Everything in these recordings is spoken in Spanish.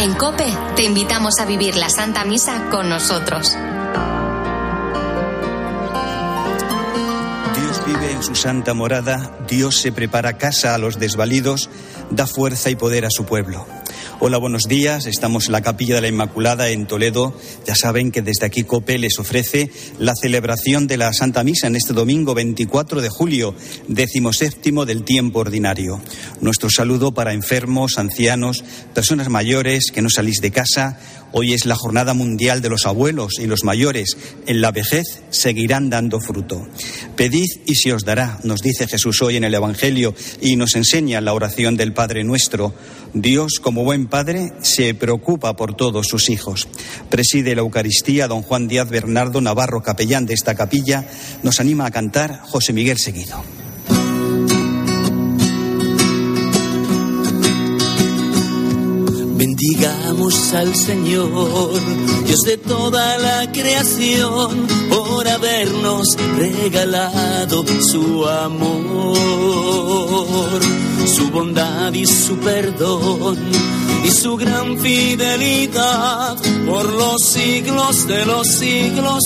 En COPE te invitamos a vivir la Santa Misa con nosotros. Dios vive en su santa morada, Dios se prepara casa a los desvalidos, da fuerza y poder a su pueblo. Hola, buenos días. Estamos en la Capilla de la Inmaculada en Toledo. Ya saben que desde aquí COPE les ofrece la celebración de la Santa Misa en este domingo 24 de julio, 17º del tiempo ordinario. Nuestro saludo para enfermos, ancianos, personas mayores que no salís de casa. Hoy es la Jornada Mundial de los Abuelos y los mayores. En la vejez seguirán dando fruto. Pedid y se os dará, nos dice Jesús hoy en el Evangelio y nos enseña la oración del Padre Nuestro. Dios, como buen Padre, se preocupa por todos sus hijos. Preside la Eucaristía don Juan Díaz Bernardo Navarro, capellán de esta capilla. Nos anima a cantar José Miguel Seguido. Bendigamos al Señor, Dios de toda la creación, por habernos regalado su amor, su bondad y su perdón, y su gran fidelidad, por los siglos de los siglos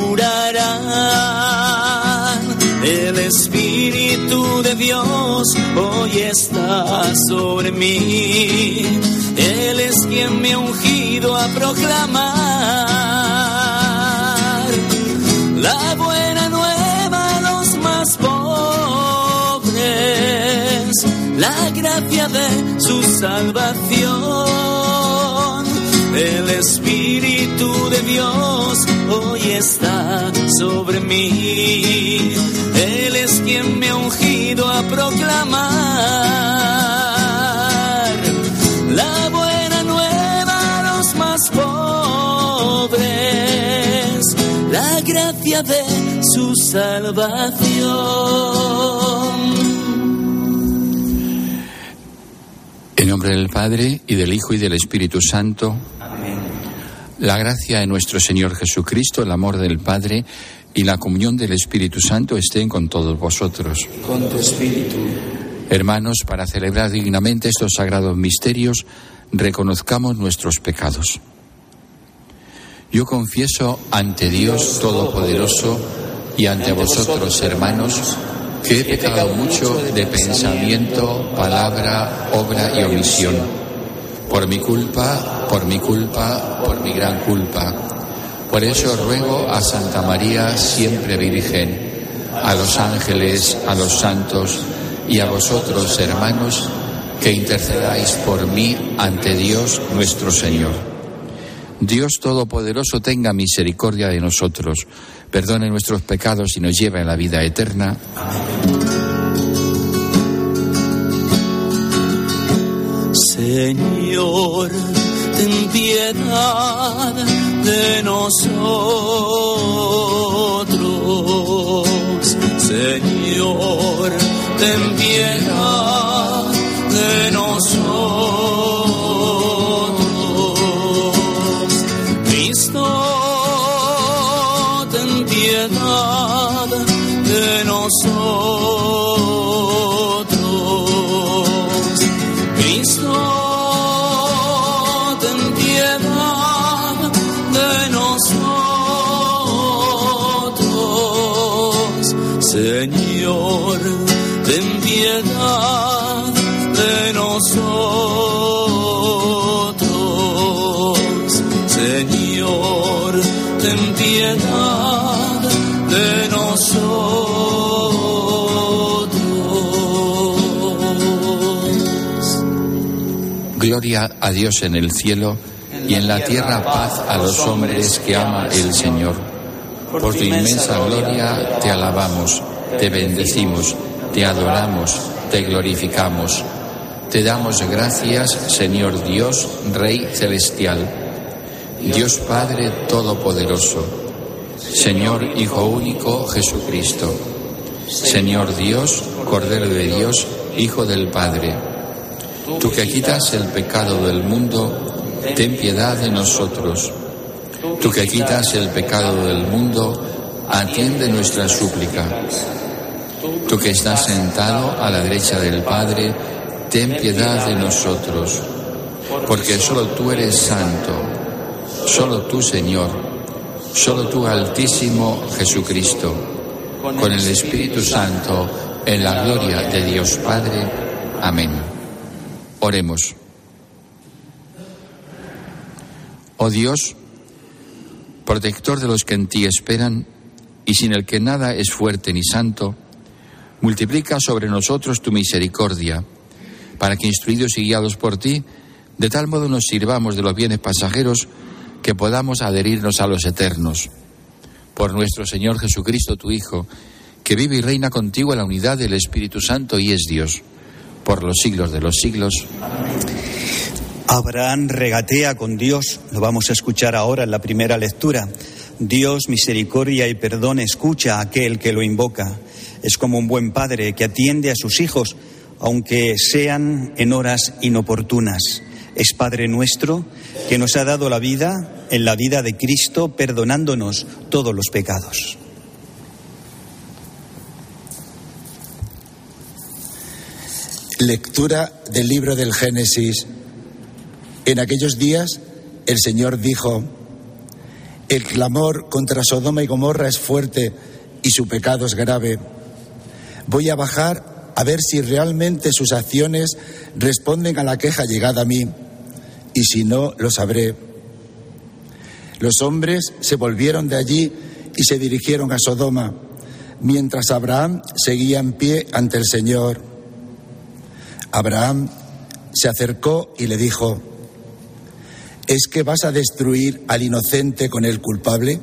durarán. El Espíritu de Dios hoy está sobre mí. Él es quien me ha ungido a proclamar la buena nueva a los más pobres, la gracia de su salvación. El Espíritu de Dios hoy está sobre mí. Él es quien me ha ungido a proclamar la buena nueva a los más pobres, la gracia de su salvación. En nombre del Padre, y del Hijo, y del Espíritu Santo. Amén. La gracia de nuestro Señor Jesucristo, el amor del Padre y la comunión del Espíritu Santo estén con todos vosotros. Con tu espíritu. Hermanos, para celebrar dignamente estos sagrados misterios, reconozcamos nuestros pecados. Yo confieso ante Dios Todopoderoso y ante vosotros, hermanos, que he pecado mucho de pensamiento, palabra, obra y omisión. Por mi culpa, por mi gran culpa. Por eso ruego a Santa María, siempre Virgen, a los ángeles, a los santos y a vosotros, hermanos, que intercedáis por mí ante Dios nuestro Señor. Dios Todopoderoso tenga misericordia de nosotros, perdone nuestros pecados y nos lleve a la vida eterna. Amén. Señor, ten piedad de nosotros. Señor, ten piedad de nosotros. Cristo, ten piedad de nosotros. Cristo, ten piedad de nosotros. Señor, ten piedad de nosotros. Señor, ten piedad de nosotros. Gloria a Dios en el cielo y en la tierra paz a los hombres que ama el Señor. Por tu inmensa gloria te alabamos, te bendecimos, te adoramos, te glorificamos. Te damos gracias, Señor Dios, Rey celestial, Dios Padre todopoderoso, Señor Hijo único Jesucristo, Señor Dios, Cordero de Dios, Hijo del Padre. Tú que quitas el pecado del mundo, ten piedad de nosotros. Tú que quitas el pecado del mundo, atiende nuestra súplica. Tú que estás sentado a la derecha del Padre, ten piedad de nosotros. porque solo tú eres santo, solo tú, Señor, solo tú, Altísimo Jesucristo, con el Espíritu Santo, en la gloria de Dios Padre. Amén. Oremos. Oh Dios, protector de los que en ti esperan, y sin el que nada es fuerte ni santo, multiplica sobre nosotros tu misericordia, para que, instruidos y guiados por ti, de tal modo nos sirvamos de los bienes pasajeros que podamos adherirnos a los eternos. Por nuestro Señor Jesucristo, tu Hijo, que vive y reina contigo en la unidad del Espíritu Santo y es Dios, por los siglos de los siglos. Abraham regatea con Dios, lo vamos a escuchar ahora en la primera lectura. Dios, misericordia y perdón, escucha a aquel que lo invoca. Es como un buen padre que atiende a sus hijos, aunque sean en horas inoportunas. Es Padre nuestro que nos ha dado la vida en la vida de Cristo, perdonándonos todos los pecados. Lectura del libro del Génesis. En aquellos días el Señor dijo: el clamor contra Sodoma y Gomorra es fuerte y su pecado es grave. Voy a bajar a ver si realmente sus acciones responden a la queja llegada a mí, y si no, lo sabré. Los hombres se volvieron de allí y se dirigieron a Sodoma, mientras Abraham seguía en pie ante el Señor. Abraham se acercó y le dijo: ¿es que vas a destruir al inocente con el culpable?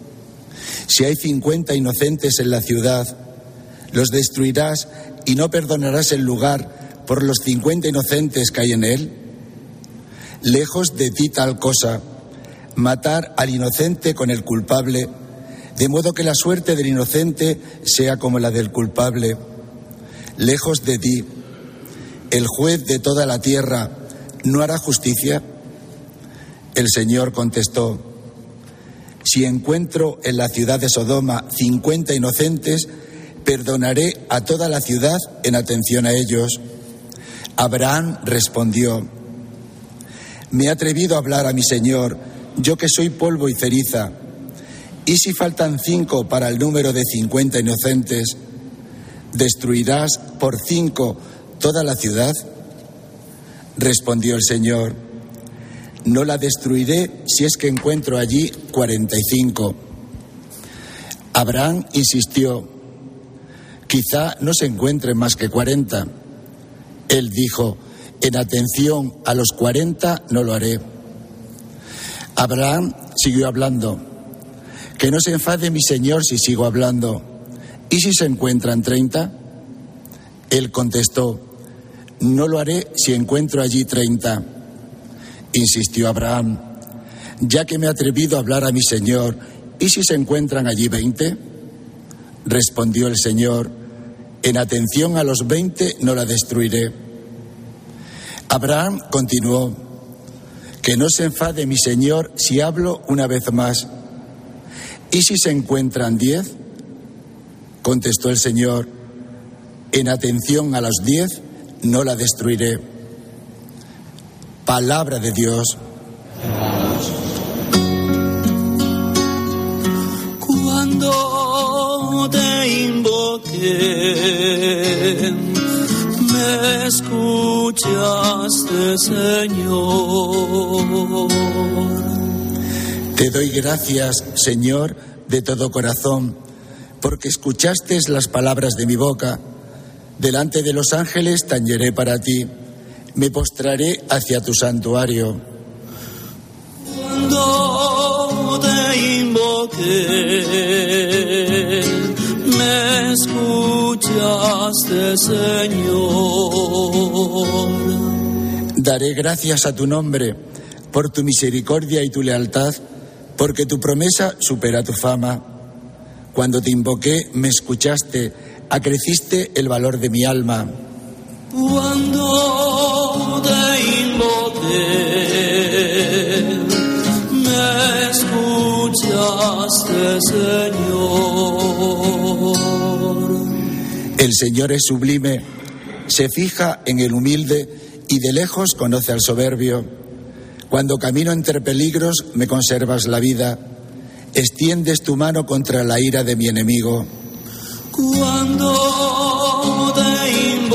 Si hay 50 inocentes en la ciudad, los destruirás y no perdonarás el lugar por los 50 inocentes que hay en él. Lejos de ti tal cosa, matar al inocente con el culpable, de modo que la suerte del inocente sea como la del culpable. Lejos de ti, el juez de toda la tierra no hará justicia. El Señor contestó: si encuentro en la ciudad de Sodoma 50 inocentes, perdonaré a toda la ciudad en atención a ellos. Abraham respondió: me he atrevido a hablar a mi Señor, yo que soy polvo y ceniza. ¿Y si faltan 5 para el número de 50 inocentes? ¿Destruirás por 5 toda la ciudad? Respondió el Señor: no la destruiré si es que encuentro allí 45. Abraham insistió: quizá no se encuentren más que 40. Él dijo: en atención a los 40 no lo haré. Abraham siguió hablando: que no se enfade mi Señor si sigo hablando. ¿Y si se encuentran 30? Él contestó: no lo haré si encuentro allí 30. Insistió Abraham: ya que me he atrevido a hablar a mi Señor, ¿y si se encuentran allí 20? Respondió el Señor: en atención a los 20 no la destruiré. Abraham continuó: que no se enfade mi Señor si hablo una vez más. ¿Y si se encuentran 10? Contestó el Señor: en atención a los 10 no la destruiré. Palabra de Dios. Cuando te invoqué, me escuchaste, Señor. Te doy gracias, Señor, de todo corazón, porque escuchaste las palabras de mi boca. Delante de los ángeles tañeré para ti. Me postraré hacia tu santuario. Cuando te invoqué, me escuchaste, Señor. Daré gracias a tu nombre por tu misericordia y tu lealtad, porque tu promesa supera tu fama. Cuando te invoqué, me escuchaste, acreciste el valor de mi alma. Cuando te invoqué, me escuchaste, Señor. El Señor es sublime, se fija en el humilde y de lejos conoce al soberbio. Cuando camino entre peligros me conservas la vida, extiendes tu mano contra la ira de mi enemigo. Cuando te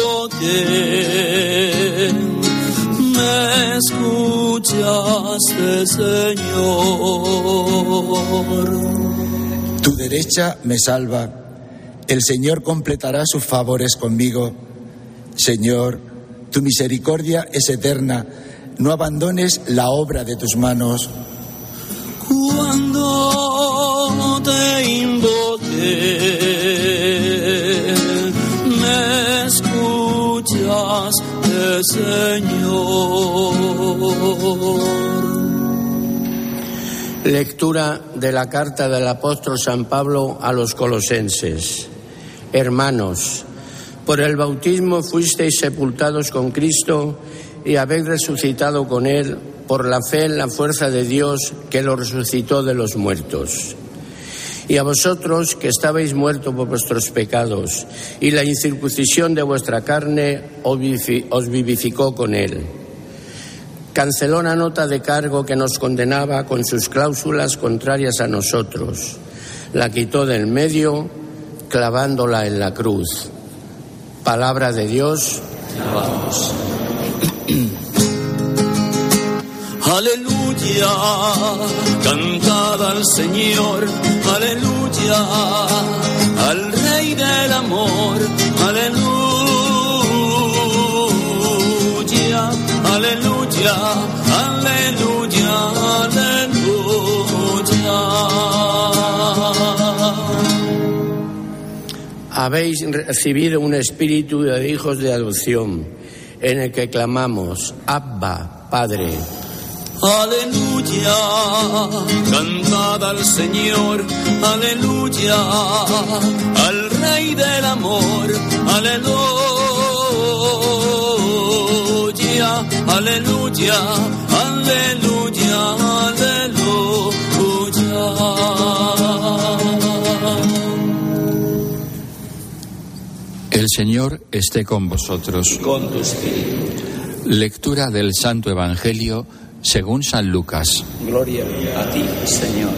invoqué, me escuchaste, Señor. Tu derecha me salva, el Señor completará sus favores conmigo. Señor, tu misericordia es eterna, no abandones la obra de tus manos. Cuando te invoqué, me escuchas, Señor. Lectura de la carta del apóstol San Pablo a los colosenses. Hermanos, por el bautismo fuisteis sepultados con Cristo y habéis resucitado con Él por la fe en la fuerza de Dios que lo resucitó de los muertos. Y a vosotros, que estabais muertos por vuestros pecados, y la incircuncisión de vuestra carne os vivificó con Él. Canceló la nota de cargo que nos condenaba con sus cláusulas contrarias a nosotros. La quitó del medio, clavándola en la cruz. Palabra de Dios. Vamos. Aleluya, cantad al Señor, aleluya, al Rey del amor, aleluya, aleluya, aleluya, aleluya. Habéis recibido un espíritu de hijos de adopción, en el que clamamos, Abba, Padre. Aleluya, cantad al Señor, aleluya, al Rey del amor, aleluya, aleluya, aleluya, aleluya. El Señor esté con vosotros. Con tu espíritu. Lectura del Santo Evangelio según San Lucas. Gloria a ti, Señor.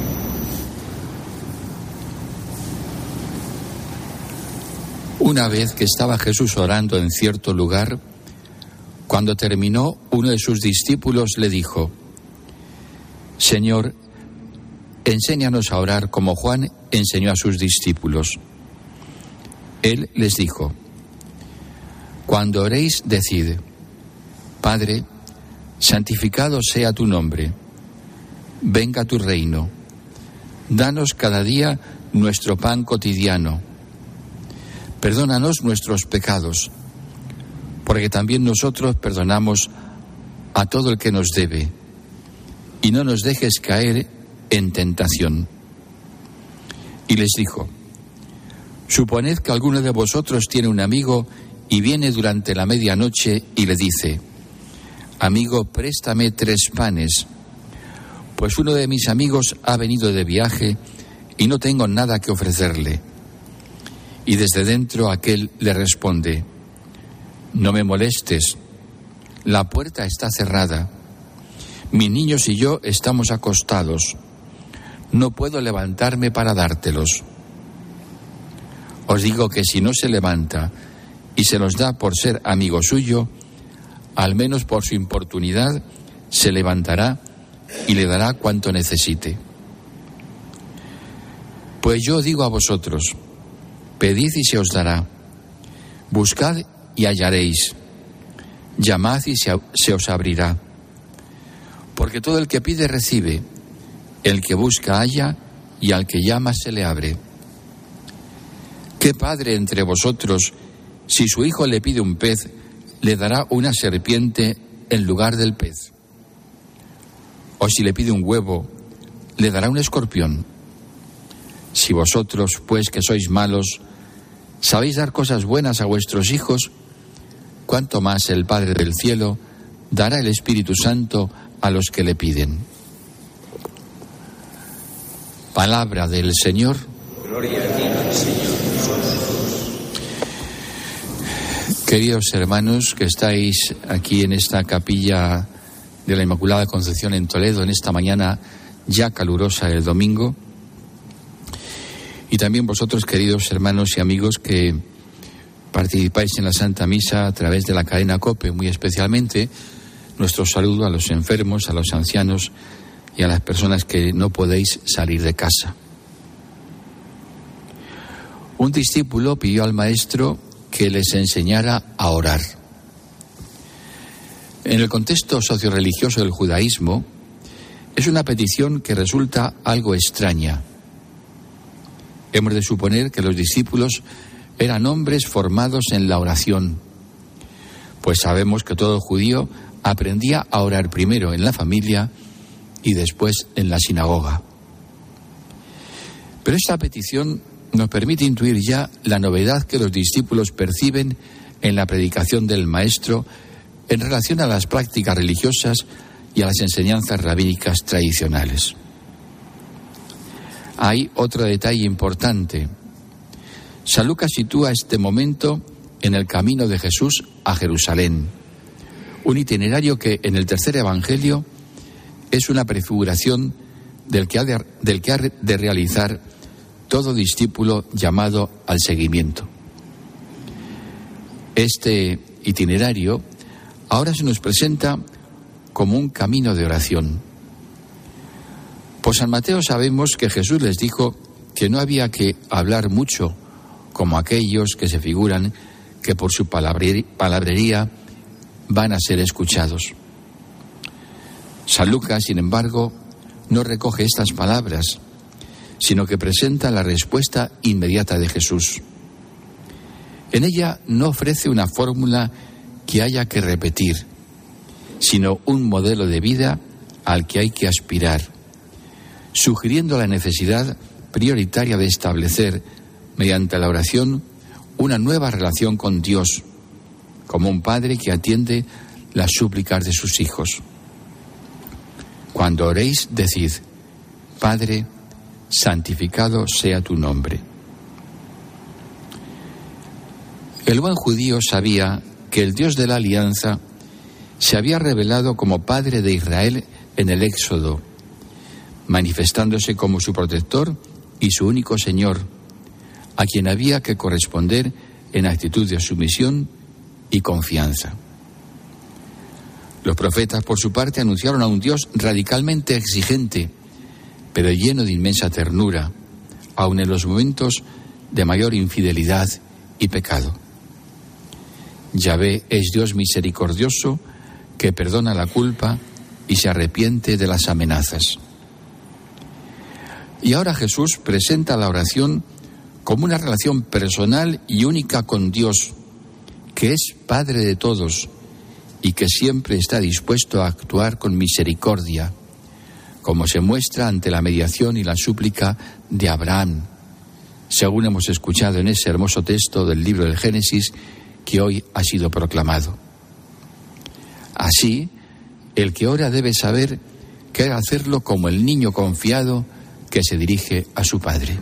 Una vez que estaba Jesús orando en cierto lugar, cuando terminó, uno de sus discípulos le dijo: Señor, enséñanos a orar como Juan enseñó a sus discípulos. Él les dijo: Cuando oréis, decid: Padre, santificado sea tu nombre, venga tu reino, danos cada día nuestro pan cotidiano, perdónanos nuestros pecados, porque también nosotros perdonamos a todo el que nos debe, y no nos dejes caer en tentación. Y les dijo: Suponed que alguno de vosotros tiene un amigo y viene durante la medianoche y le dice: Amigo, préstame 3 panes, pues uno de mis amigos ha venido de viaje y no tengo nada que ofrecerle. Y desde dentro aquel le responde: No me molestes, la puerta está cerrada, mis niños y yo estamos acostados, no puedo levantarme para dártelos. Os digo que si no se levanta y se los da por ser amigo suyo, al menos por su importunidad, se levantará y le dará cuanto necesite. Pues yo digo a vosotros: pedid y se os dará, buscad y hallaréis, llamad y se os abrirá. Porque todo el que pide recibe, el que busca halla, y al que llama se le abre. ¿Qué padre entre vosotros, si su hijo le pide un pez, le dará una serpiente en lugar del pez? O si le pide un huevo, le dará un escorpión. Si vosotros, pues que sois malos, sabéis dar cosas buenas a vuestros hijos, cuánto más el Padre del cielo dará el Espíritu Santo a los que le piden. Palabra del Señor. Gloria a ti, Señor. Queridos hermanos que estáis aquí en esta capilla de la Inmaculada Concepción en Toledo, en esta mañana ya calurosa del domingo, y también vosotros, queridos hermanos y amigos que participáis en la Santa Misa a través de la cadena COPE, muy especialmente nuestro saludo a los enfermos, a los ancianos y a las personas que no podéis salir de casa. Un discípulo pidió al Maestro que les enseñara a orar. En el contexto socioreligioso del judaísmo, es una petición que resulta algo extraña. Hemos de suponer que los discípulos eran hombres formados en la oración, pues sabemos que todo judío aprendía a orar primero en la familia y después en la sinagoga. Pero esta petición nos permite intuir ya la novedad que los discípulos perciben en la predicación del Maestro en relación a las prácticas religiosas y a las enseñanzas rabínicas tradicionales. Hay otro detalle importante. San Lucas sitúa este momento en el camino de Jesús a Jerusalén, un itinerario que en el tercer Evangelio es una prefiguración del que ha de realizar todo discípulo llamado al seguimiento. Este itinerario ahora se nos presenta como un camino de oración. Por San Mateo sabemos que Jesús les dijo que no había que hablar mucho como aquellos que se figuran que por su palabrería van a ser escuchados. San Lucas, sin embargo, no recoge estas palabras, sino que presenta la respuesta inmediata de Jesús. En ella no ofrece una fórmula que haya que repetir, sino un modelo de vida al que hay que aspirar, sugiriendo la necesidad prioritaria de establecer, mediante la oración, una nueva relación con Dios, como un padre que atiende las súplicas de sus hijos. Cuando oréis, decid: Padre, santificado sea tu nombre. El buen judío sabía que el Dios de la alianza se había revelado como Padre de Israel en el Éxodo, manifestándose como su protector y su único Señor, a quien había que corresponder en actitud de sumisión y confianza. Los profetas, por su parte, anunciaron a un Dios radicalmente exigente, pero lleno de inmensa ternura, aun en los momentos de mayor infidelidad y pecado. Yahvé es Dios misericordioso que perdona la culpa y se arrepiente de las amenazas. Y ahora Jesús presenta la oración como una relación personal y única con Dios, que es Padre de todos y que siempre está dispuesto a actuar con misericordia, como se muestra ante la mediación y la súplica de Abraham, según hemos escuchado en ese hermoso texto del libro del Génesis que hoy ha sido proclamado. Así, el que ora debe saber que debe hacerlo como el niño confiado que se dirige a su padre.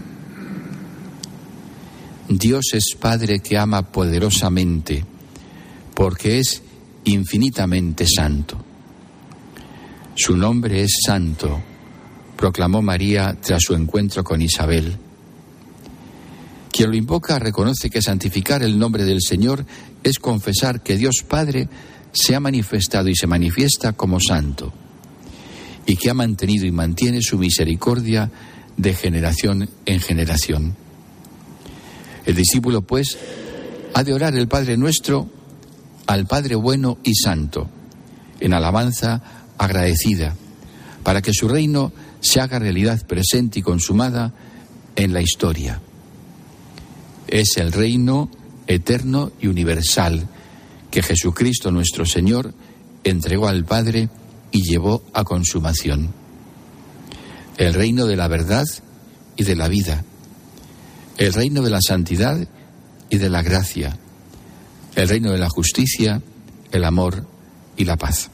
Dios es Padre que ama poderosamente, porque es infinitamente santo. Su nombre es santo, proclamó María tras su encuentro con Isabel. Quien lo invoca reconoce que santificar el nombre del Señor es confesar que Dios Padre se ha manifestado y se manifiesta como santo, y que ha mantenido y mantiene su misericordia de generación en generación. El discípulo, pues, ha de orar el Padre Nuestro al Padre bueno y santo, en alabanza agradecida, para que su reino se haga realidad presente y consumada en la historia. Es el reino eterno y universal que Jesucristo nuestro Señor entregó al Padre y llevó a consumación. El reino de la verdad y de la vida, el reino de la santidad y de la gracia, el reino de la justicia, el amor y la paz.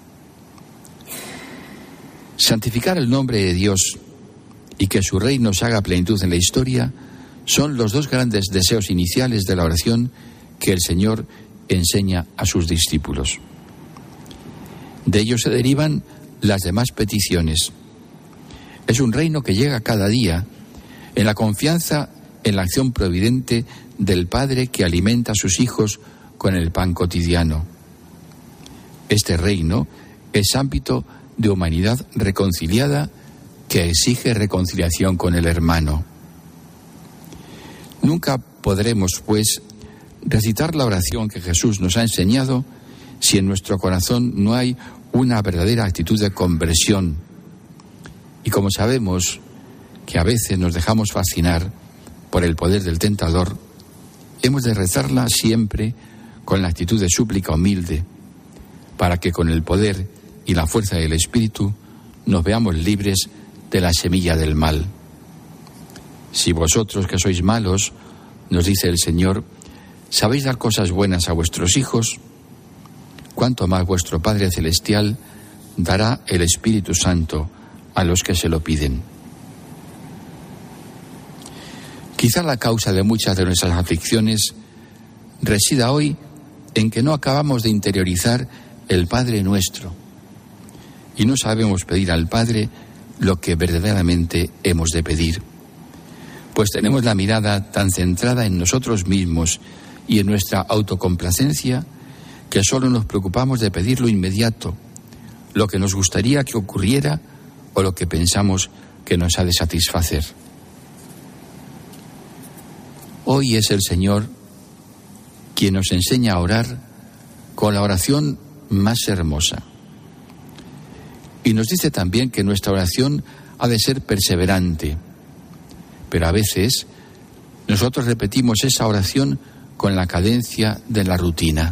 Santificar el nombre de Dios y que su reino se haga plenitud en la historia son los dos grandes deseos iniciales de la oración que el Señor enseña a sus discípulos. De ello se derivan las demás peticiones. Es un reino que llega cada día en la confianza en la acción providente del Padre que alimenta a sus hijos con el pan cotidiano. Este reino es ámbito de humanidad reconciliada que exige reconciliación con el hermano. Nunca podremos, pues, recitar la oración que Jesús nos ha enseñado si en nuestro corazón no hay una verdadera actitud de conversión. Y como sabemos que a veces nos dejamos fascinar por el poder del tentador, hemos de rezarla siempre con la actitud de súplica humilde, para que con el poder y la fuerza del Espíritu nos veamos libres de la semilla del mal. Si vosotros que sois malos, nos dice el Señor, sabéis dar cosas buenas a vuestros hijos, cuánto más vuestro Padre Celestial dará el Espíritu Santo a los que se lo piden. Quizá la causa de muchas de nuestras aflicciones resida hoy en que no acabamos de interiorizar el Padre Nuestro y no sabemos pedir al Padre lo que verdaderamente hemos de pedir, pues tenemos la mirada tan centrada en nosotros mismos y en nuestra autocomplacencia que solo nos preocupamos de pedir lo inmediato, lo que nos gustaría que ocurriera o lo que pensamos que nos ha de satisfacer. Hoy es el Señor quien nos enseña a orar con la oración más hermosa. Y nos dice también que nuestra oración ha de ser perseverante. Pero a veces nosotros repetimos esa oración con la cadencia de la rutina.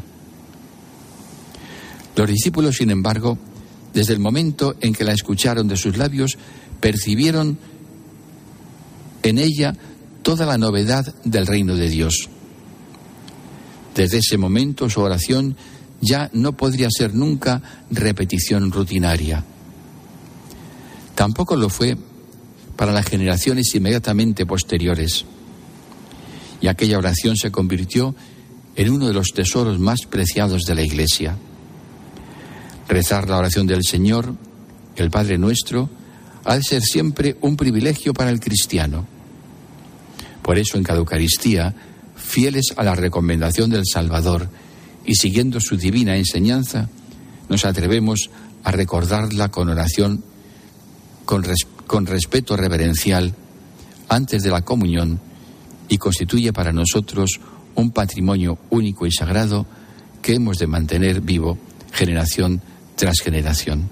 Los discípulos, sin embargo, desde el momento en que la escucharon de sus labios, percibieron en ella toda la novedad del reino de Dios. Desde ese momento su oración ya no podría ser nunca repetición rutinaria. Tampoco lo fue para las generaciones inmediatamente posteriores. Y aquella oración se convirtió en uno de los tesoros más preciados de la Iglesia. Rezar la oración del Señor, el Padre Nuestro, ha de ser siempre un privilegio para el cristiano. Por eso en cada Eucaristía, fieles a la recomendación del Salvador y siguiendo su divina enseñanza, nos atrevemos a recordarla con oración, con respeto reverencial, antes de la comunión, y constituye para nosotros un patrimonio único y sagrado que hemos de mantener vivo generación tras generación.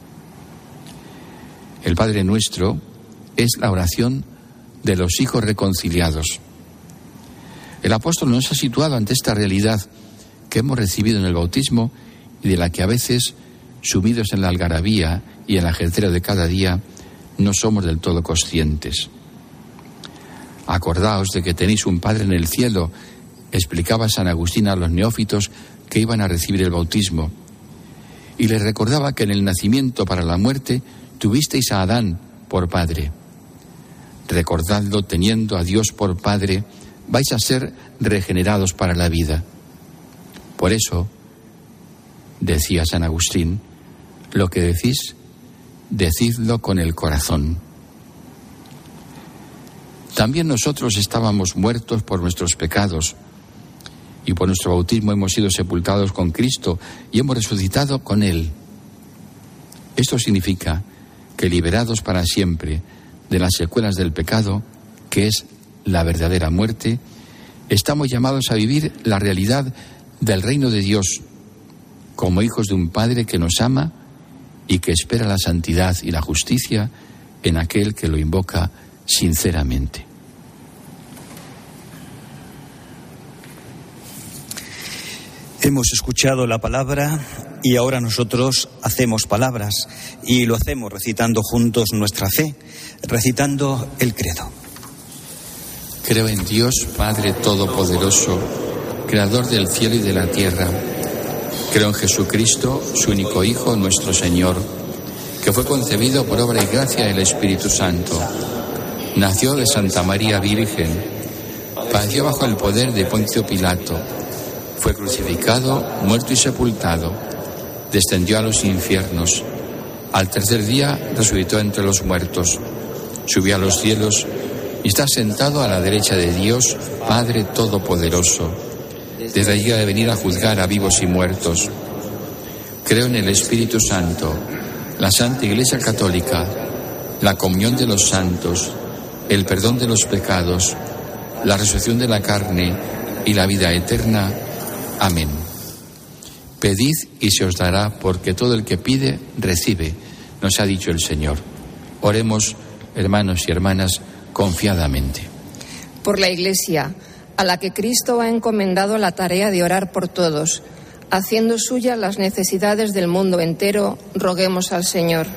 El Padre Nuestro es la oración de los hijos reconciliados. El apóstol nos ha situado ante esta realidad que hemos recibido en el bautismo y de la que a veces, sumidos en la algarabía y en el ajetreo de cada día, no somos del todo conscientes. Acordaos de que tenéis un Padre en el cielo, explicaba San Agustín a los neófitos que iban a recibir el bautismo, y les recordaba que en el nacimiento para la muerte tuvisteis a Adán por padre. Recordadlo, teniendo a Dios por Padre, vais a ser regenerados para la vida. Por eso, decía San Agustín, lo que decís, decidlo con el corazón. También nosotros estábamos muertos por nuestros pecados, y por nuestro bautismo hemos sido sepultados con Cristo y hemos resucitado con Él. Esto significa que, liberados para siempre de las secuelas del pecado, que es la verdadera muerte, estamos llamados a vivir la realidad del reino de Dios como hijos de un Padre que nos ama y que espera la santidad y la justicia en aquel que lo invoca sinceramente. Hemos escuchado la palabra y ahora nosotros hacemos palabras y lo hacemos recitando juntos nuestra fe, recitando el credo. Creo en Dios, Padre Todopoderoso, Creador del cielo y de la tierra. Creo en Jesucristo, su único Hijo, nuestro Señor, que fue concebido por obra y gracia del Espíritu Santo. Nació de Santa María Virgen, padeció bajo el poder de Poncio Pilato, Fue crucificado, muerto y sepultado. Descendió a los infiernos. Al tercer día resucitó entre los muertos. Subió a los cielos y está sentado a la derecha de Dios, Padre Todopoderoso. Desde allí ha de venir a juzgar a vivos y muertos. Creo en el Espíritu Santo, la Santa Iglesia Católica, la comunión de los santos, el perdón de los pecados, la resurrección de la carne y la vida eterna. Amén. Pedid y se os dará, porque todo el que pide, recibe, nos ha dicho el Señor. Oremos, hermanos y hermanas, confiadamente. Por la Iglesia, a la que Cristo ha encomendado la tarea de orar por todos, haciendo suyas las necesidades del mundo entero, roguemos al Señor.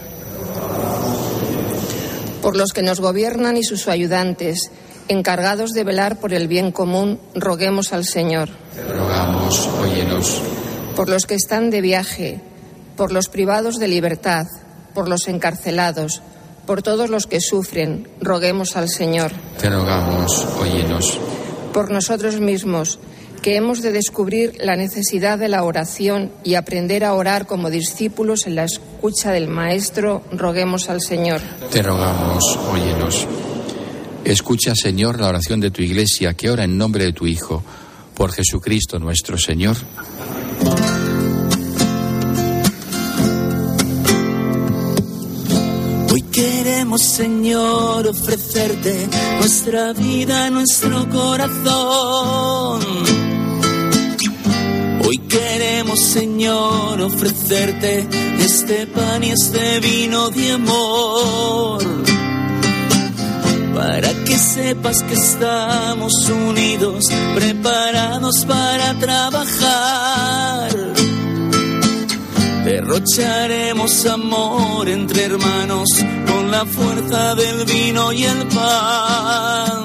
Por los que nos gobiernan y sus ayudantes, encargados de velar por el bien común, roguemos al Señor. Te rogamos, óyenos. Por los que están de viaje, por los privados de libertad, por los encarcelados, por todos los que sufren, roguemos al Señor. Te rogamos, óyenos. Por nosotros mismos, que hemos de descubrir la necesidad de la oración y aprender a orar como discípulos en la escucha del Maestro, roguemos al Señor. Te rogamos, óyenos. Escucha, Señor, la oración de tu Iglesia, que ora en nombre de tu Hijo, por Jesucristo nuestro Señor. Hoy queremos, Señor, ofrecerte nuestra vida, nuestro corazón. Hoy queremos, Señor, ofrecerte este pan y este vino de amor, para que sepas que estamos unidos, preparados para trabajar. Derrocharemos amor entre hermanos con la fuerza del vino y el pan.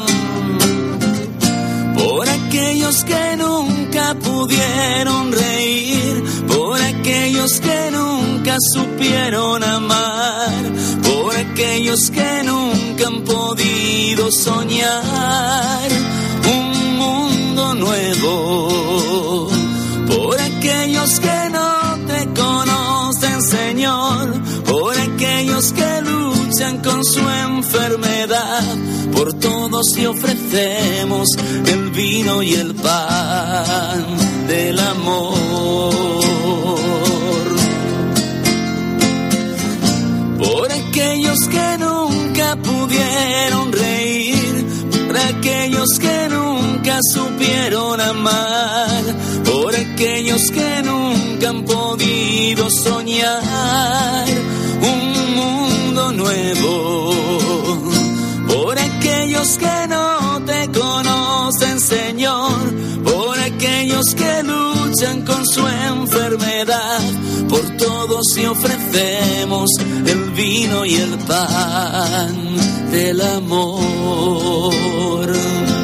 Por aquellos que nunca pudieron reír, por aquellos que nunca supieron amar, por aquellos que nunca han podido soñar un mundo nuevo, por aquellos que no te conocen, Señor, por aquellos que luchan con su enfermedad, por todos y ofrecemos el vino y el pan del amor. Por aquellos que nunca pudieron reír, por aquellos que nunca supieron amar, por aquellos que nunca han podido soñar un mundo nuevo, por aquellos que no te conocen, Señor, por aquellos que luchan con su enfermedad, por todos y ofrecemos el vino y el pan del amor.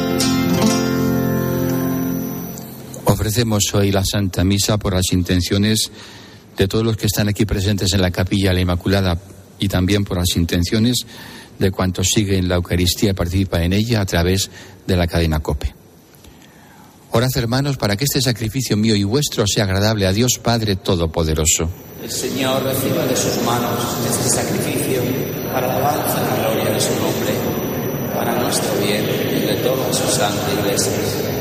Ofrecemos hoy la Santa Misa por las intenciones de todos los que están aquí presentes en la Capilla de la Inmaculada y también por las intenciones de cuantos siguen la Eucaristía y participan en ella a través de la cadena COPE. Orad, hermanos, para que este sacrificio mío y vuestro sea agradable a Dios Padre Todopoderoso. El Señor reciba de sus manos este sacrificio para la alabanza y la gloria de su nombre, para nuestro bien y de toda su santa Iglesia.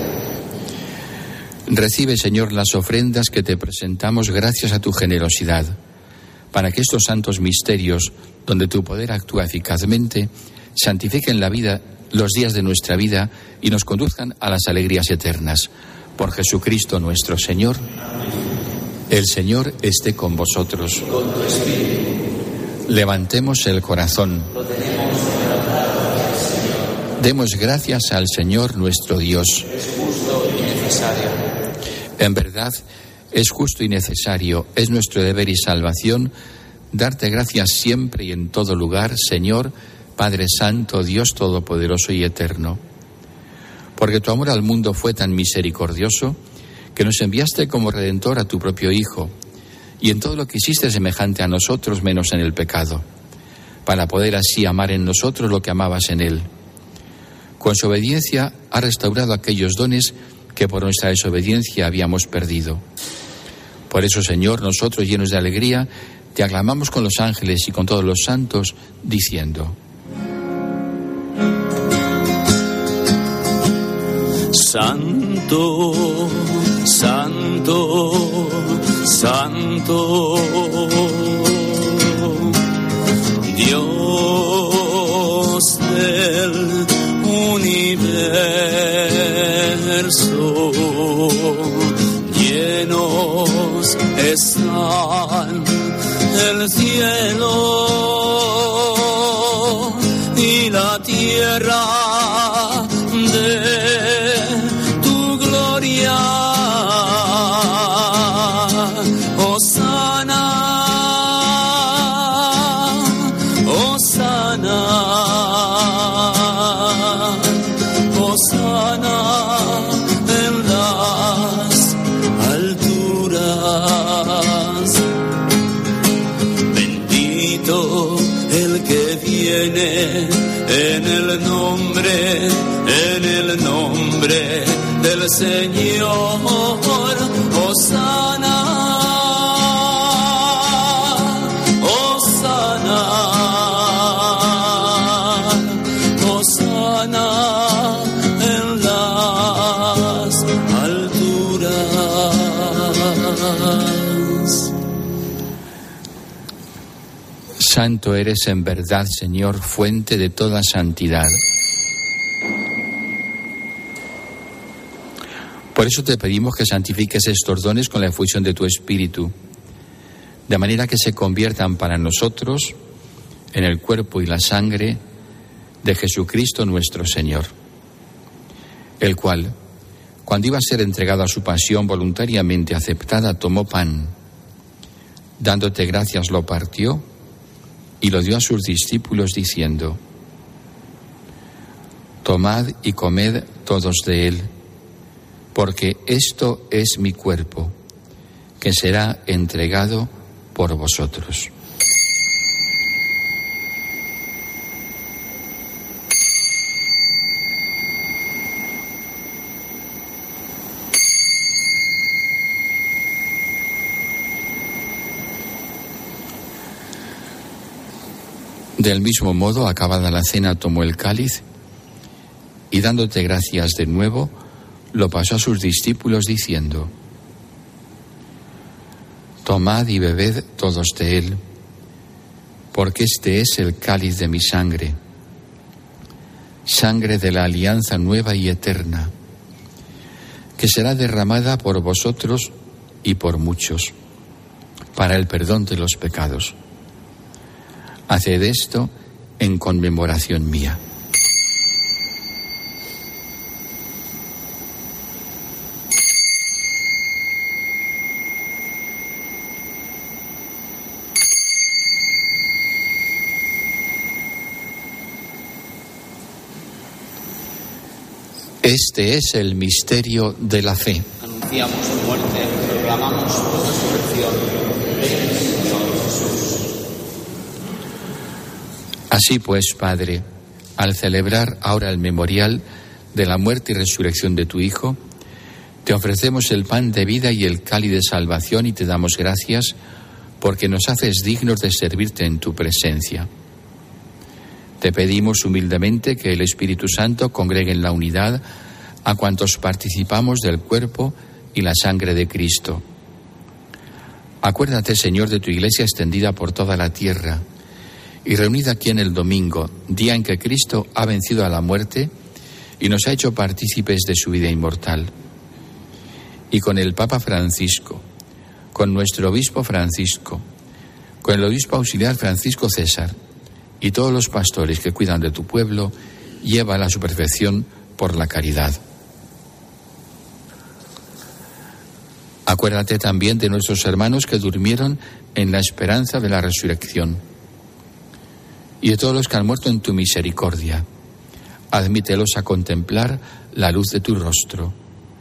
Recibe, Señor, las ofrendas que te presentamos gracias a tu generosidad, para que estos santos misterios, donde tu poder actúa eficazmente, santifiquen la vida, los días de nuestra vida y nos conduzcan a las alegrías eternas. Por Jesucristo nuestro Señor. El Señor esté con vosotros. Con tu espíritu. Levantemos el corazón. Lo tenemos levantado hacia el Señor. Demos gracias al Señor nuestro Dios. Es justo y necesario. En verdad, es justo y necesario, es nuestro deber y salvación, darte gracias siempre y en todo lugar, Señor, Padre Santo, Dios Todopoderoso y Eterno. Porque tu amor al mundo fue tan misericordioso, que nos enviaste como Redentor a tu propio Hijo, y en todo lo que hiciste semejante a nosotros, menos en el pecado, para poder así amar en nosotros lo que amabas en Él. Con su obediencia ha restaurado aquellos dones que por nuestra desobediencia habíamos perdido. Por eso, Señor, nosotros, llenos de alegría, te aclamamos con los ángeles y con todos los santos, diciendo: Santo, Santo, Santo, Dios del universo, llenos están el cielo y la tierra de tu gloria. Hosana, Hosana, Hosana en las alturas. Bendito el que viene en el nombre del Señor. Hosana, Hosana, Hosana en las alturas. Santo eres en verdad, Señor, fuente de toda santidad. Por eso te pedimos que santifiques estos dones con la efusión de tu Espíritu, de manera que se conviertan para nosotros en el cuerpo y la sangre de Jesucristo nuestro Señor, el cual, cuando iba a ser entregado a su pasión voluntariamente aceptada, tomó pan, dándote gracias lo partió y lo dio a sus discípulos diciendo: Tomad y comed todos de él, porque esto es mi cuerpo, que será entregado por vosotros. Del mismo modo, acabada la cena, tomó el cáliz y, dándote gracias de nuevo, lo pasó a sus discípulos diciendo: Tomad y bebed todos de él, porque este es el cáliz de mi sangre, sangre de la alianza nueva y eterna, que será derramada por vosotros y por muchos, para el perdón de los pecados. Haced esto en conmemoración mía. Este es el misterio de la fe. Anunciamos su muerte, proclamamos su resurrección. Ven, Señor Jesús. Así pues, Padre, al celebrar ahora el memorial de la muerte y resurrección de tu Hijo, te ofrecemos el pan de vida y el cáliz de salvación y te damos gracias porque nos haces dignos de servirte en tu presencia. Te pedimos humildemente que el Espíritu Santo congregue en la unidad a cuantos participamos del cuerpo y la sangre de Cristo. Acuérdate, Señor, de tu Iglesia extendida por toda la tierra y reunida aquí en el domingo, día en que Cristo ha vencido a la muerte y nos ha hecho partícipes de su vida inmortal. Y con el Papa Francisco, con nuestro Obispo Francisco, con el Obispo Auxiliar Francisco César y todos los pastores que cuidan de tu pueblo, llévala a su perfección por la caridad. Acuérdate también de nuestros hermanos que durmieron en la esperanza de la resurrección y de todos los que han muerto en tu misericordia. Admítelos a contemplar la luz de tu rostro.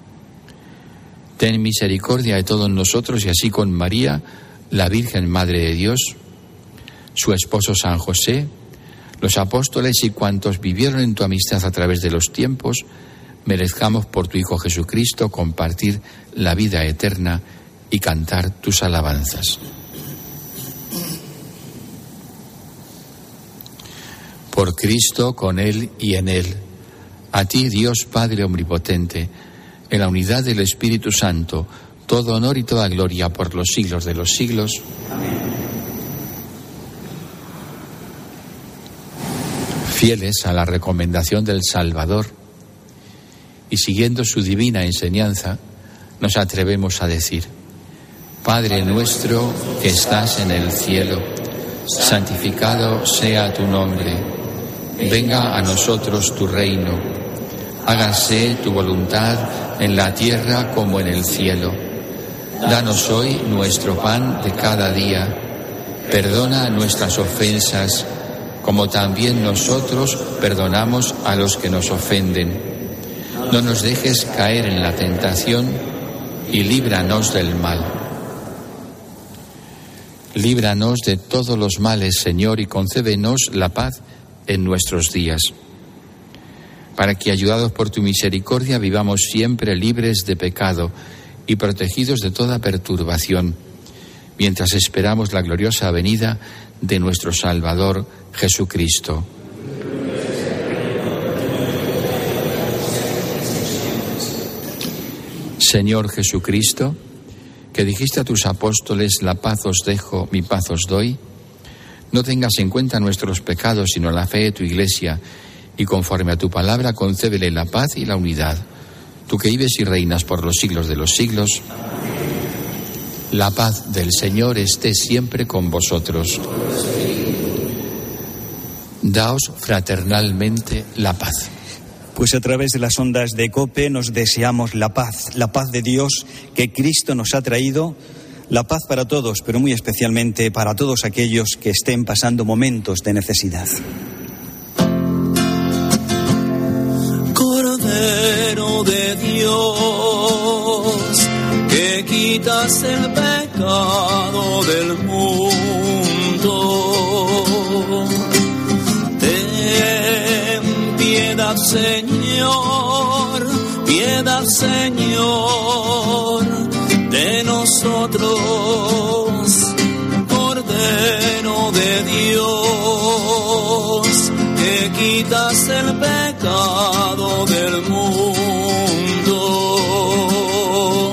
Ten misericordia de todos nosotros y así con María, la Virgen Madre de Dios, su esposo San José, los apóstoles y cuantos vivieron en tu amistad a través de los tiempos, merezcamos por tu Hijo Jesucristo compartir la vida eterna y cantar tus alabanzas. Por Cristo, con Él y en Él, a ti, Dios Padre Omnipotente, en la unidad del Espíritu Santo, todo honor y toda gloria por los siglos de los siglos. Amén. Fieles a la recomendación del Salvador y siguiendo su divina enseñanza, nos atrevemos a decir: Padre nuestro que estás en el cielo, santificado sea tu nombre. Venga a nosotros tu reino. Hágase tu voluntad en la tierra como en el cielo. Danos hoy nuestro pan de cada día. Perdona nuestras ofensas, como también nosotros perdonamos a los que nos ofenden. No nos dejes caer en la tentación y líbranos del mal. Líbranos de todos los males, Señor, y concédenos la paz en nuestros días, para que, ayudados por tu misericordia, vivamos siempre libres de pecado y protegidos de toda perturbación, mientras esperamos la gloriosa venida de nuestro Salvador Jesucristo. Señor Jesucristo, que dijiste a tus apóstoles: la paz os dejo, mi paz os doy, no tengas en cuenta nuestros pecados, sino la fe de tu Iglesia, y conforme a tu palabra concédele la paz y la unidad. Tú que vives y reinas por los siglos de los siglos, la paz del Señor esté siempre con vosotros. Daos fraternalmente la paz. Pues a través de las ondas de COPE nos deseamos la paz de Dios que Cristo nos ha traído, la paz para todos, pero muy especialmente para todos aquellos que estén pasando momentos de necesidad. Cordero de Dios, que quitas el pecado del mundo, ten piedad, Señor, piedad, Señor, de nosotros. Cordero de Dios, que quitas el pecado del mundo,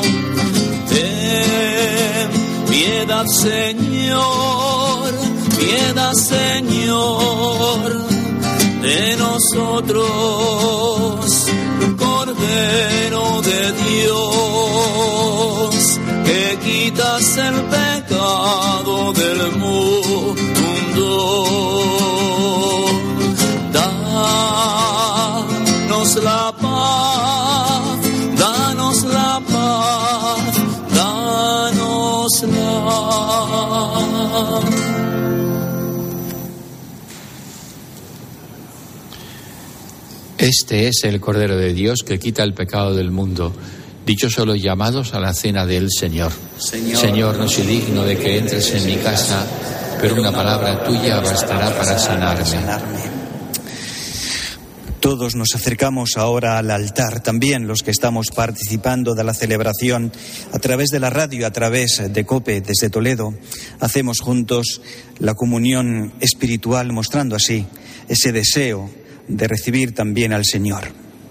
ten piedad, Señor, piedad, Señor, de nosotros. Cordero de Dios, que quitas el pecado del mundo, danos la paz, danos la paz, danos la. Este es el Cordero de Dios que quita el pecado del mundo. Dichosos los llamados a la cena del Señor. Señor, no soy digno de que entres en mi casa, pero una palabra tuya bastará para sanarme. Todos nos acercamos ahora al altar, también los que estamos participando de la celebración a través de la radio, a través de COPE desde Toledo. Hacemos juntos la comunión espiritual, mostrando así ese deseo de recibir también al Señor.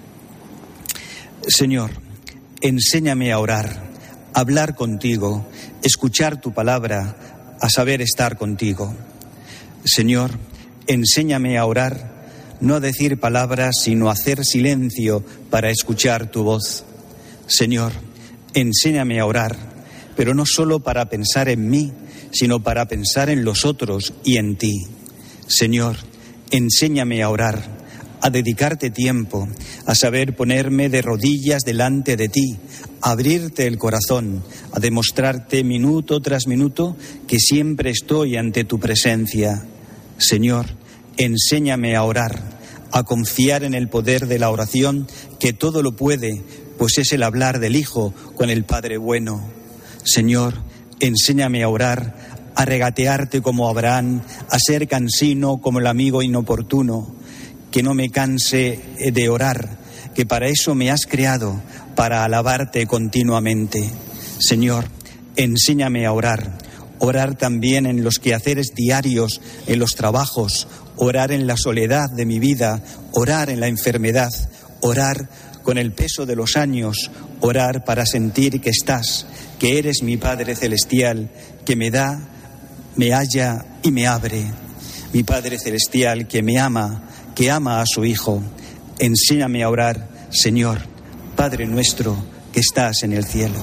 Señor, enséñame a orar, a hablar contigo, escuchar tu palabra, a saber estar contigo. Señor, enséñame a orar, no a decir palabras, sino a hacer silencio para escuchar tu voz. Señor, enséñame a orar, pero no solo para pensar en mí, sino para pensar en los otros y en ti. Señor, enséñame a orar, a dedicarte tiempo, a saber ponerme de rodillas delante de ti, a abrirte el corazón, a demostrarte minuto tras minuto que siempre estoy ante tu presencia. Señor, enséñame a orar, a confiar en el poder de la oración, que todo lo puede, pues es el hablar del Hijo con el Padre bueno. Señor, enséñame a orar, a regatearte como Abraham, a ser cansino como el amigo inoportuno, que no me canse de orar, que para eso me has creado, para alabarte continuamente. Señor, enséñame a orar, orar también en los quehaceres diarios, en los trabajos, orar en la soledad de mi vida, orar en la enfermedad, orar con el peso de los años, orar para sentir que estás, que eres mi Padre Celestial, que me da, me halla y me abre. Mi Padre Celestial que me ama, que ama a su Hijo. Enséñame a orar, Señor, Padre nuestro que estás en el cielo.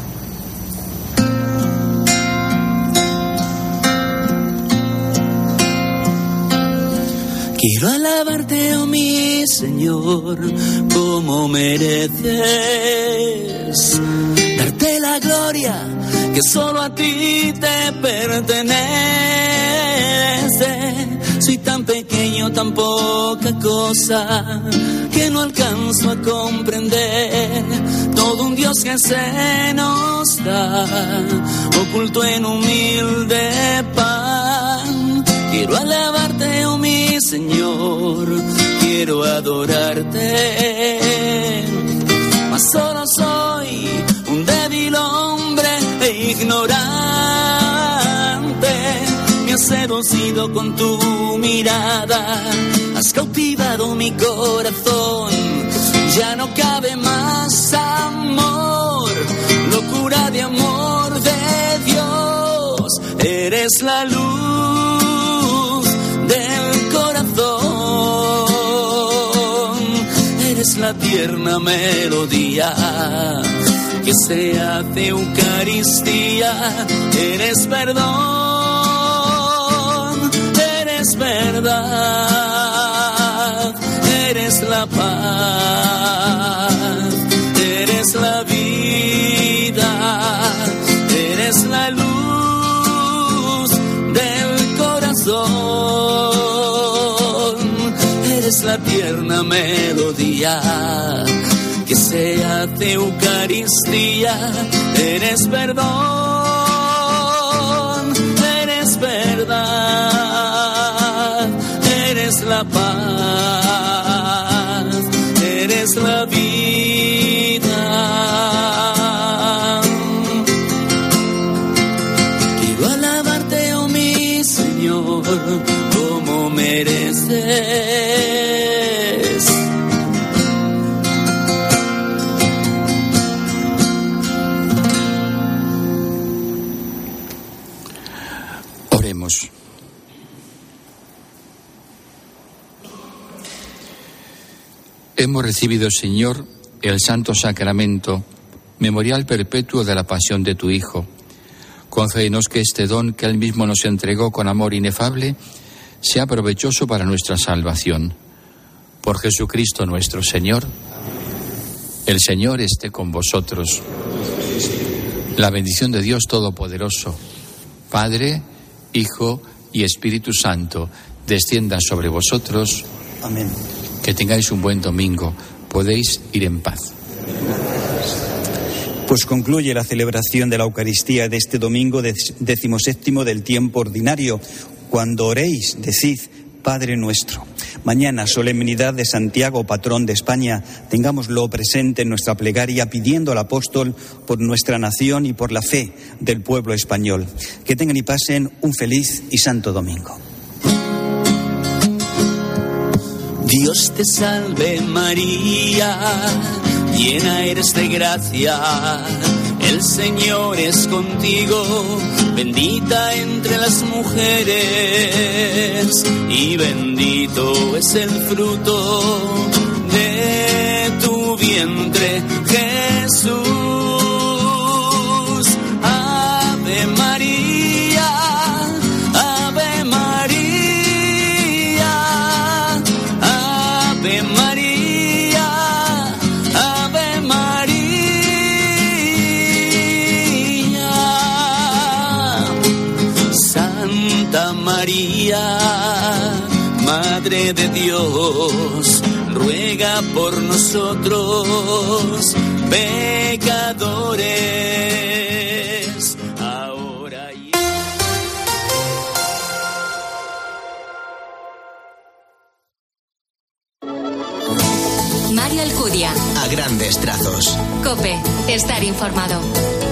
Quiero alabarte, oh mi Señor, como mereces, darte la gloria que solo a ti te pertenece. Soy tan pequeño, tan poca cosa, que no alcanzo a comprender todo un Dios que se nos da, oculto en humilde pan. Quiero alabarte, oh mi Señor, quiero adorarte, mas solo soy un débil hombre e ignorante. Me has seducido con tu mirada, has cautivado mi corazón, ya no cabe más amor, locura de amor de Dios, eres la luz del corazón, eres la tierna melodía que se hace Eucaristía, eres perdón, eres verdad, eres la paz, eres la vida, eres la luz del corazón, eres la tierna melodía que se hace Eucaristía, eres perdón, eres verdad, eres la paz, eres la vida. Quiero alabarte, oh mi Señor, como mereces. Oremos. Hemos recibido, Señor, el santo sacramento, memorial perpetuo de la pasión de tu Hijo. Concédenos que este don que Él mismo nos entregó con amor inefable sea provechoso para nuestra salvación. Por Jesucristo nuestro Señor. El Señor esté con vosotros. La bendición de Dios Todopoderoso, Padre, Hijo y Espíritu Santo, descienda sobre vosotros. Amén. Que tengáis un buen domingo. Podéis ir en paz. Pues concluye la celebración de la Eucaristía de este domingo 17º del tiempo ordinario. Cuando oréis, decid, Padre nuestro. Mañana, solemnidad de Santiago, patrón de España. Tengámoslo presente en nuestra plegaria, pidiendo al apóstol por nuestra nación y por la fe del pueblo español. Que tengan y pasen un feliz y santo domingo. Dios te salve María, llena eres de gracia, el Señor es contigo, bendita entre las mujeres y bendito es el fruto de tu vientre, Jesús. Ave María, Ave María, Ave María, Ave María. Santa María, Madre de Dios, ruega por nosotros pecadores, ahora y... Mario Alcudia. A grandes trazos. COPE. Estar informado.